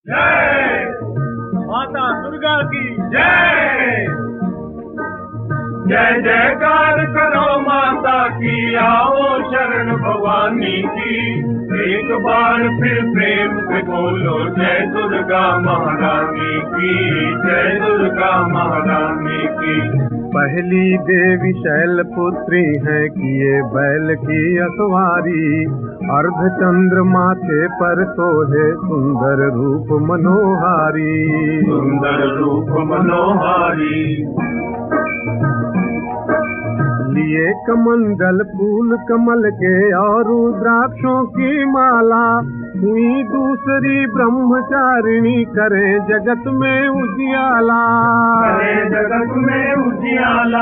जय। माता दुर्गा की जय। जय जयकार करो माता की, आओ शरण भवानी की। एक बार फिर प्रेम से बोलो जय दुर्गा महारानी की, जय दुर्गा महारानी की। पहली देवी शैलपुत्री है, किए बैल की असवारी। अर्धचंद्र माथे पर सोहे, सुंदर रूप मनोहारी। सुंदर रूप मनोहारी। लिए कमंडल फूल कमल के और रुद्राक्षों की माला। हुई दूसरी ब्रह्मचारिणी, करे जगत में उजियाला। करे जगत में उजियाला।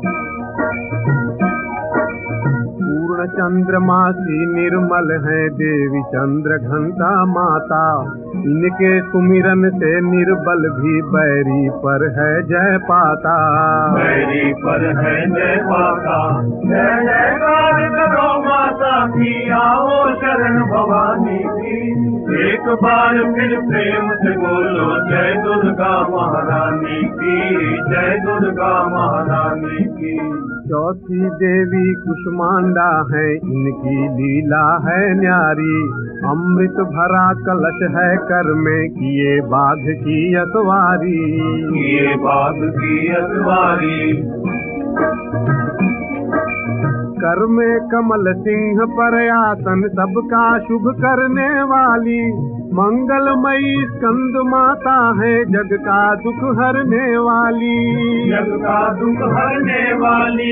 पूर्ण चंद्रमासी निर्मल है, देवी चंद्र घंटा माता। इनके सुमिरन से निर्बल भी बैरी पर है जय पाता। बैरी पर है जय पाता। जय जयकार करो माता की, आओ शरण भवानी की। एक बार फिर प्रेम से बोलो जय दुर्गा महारानी की, जय दुर्गा महारानी की। चौथी देवी कुष्मांडा है, इनकी लीला है न्यारी। अमृत भरा कलश है कर में, किए बाघ की अतवारी। किए बाघ की अतवारी। कर में कमल सिंह पर आसन, सबका शुभ करने वाली। मंगलमयी स्कंद माता है, जग का दुख हरने वाली। जग का दुख हरने वाली।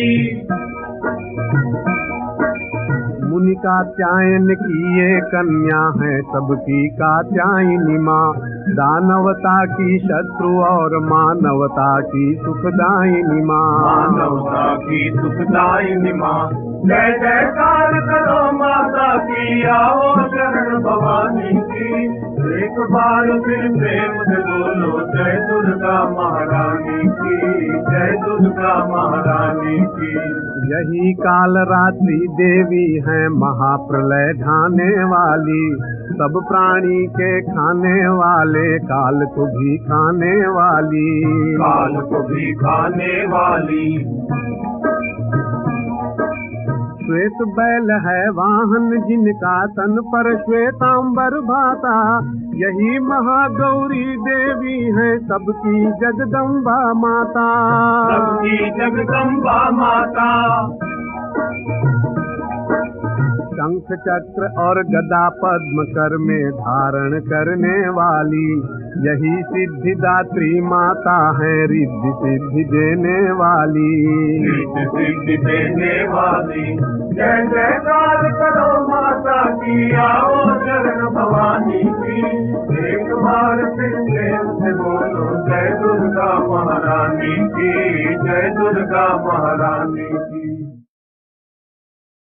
मुनि कात्यायन की ये कन्या है, सबकी कात्यायनी माँ। दानवता की शत्रु और मानवता की सुखदायिनी माँ। मानवता की सुखदायिनी माँ। जय जयकार करो माता की, आओ शरण भवानी की। एक बार फिर प्रेम से बोलो जय दुर्गा महारानी की, जय दुर्गा महारानी की। यही काल रात्रि देवी है, महाप्रलय ढाने वाली। सब प्राणी के खाने वाले, काल को भी खाने वाली। काल को भी खाने वाली। श्वेत बैल है वाहन, जिनका तन पर श्वेतांबर भाता। यही महागौरी देवी है, सबकी जगदम्बा माता। सबकी जगदम्बा माता। शंख चक्र और गदा पद्म कर में धारण करने वाली। यही सिद्धिदात्री माता है, रिद्धि सिद्धि देने वाली। रिद्धि सिद्धि देने वाली। जय जयकार करो माता की, आओ शरण भवानी की। एक बार फिर प्रेम से बोलो जय दुर्गा महारानी की, जय दुर्गा महारानी की।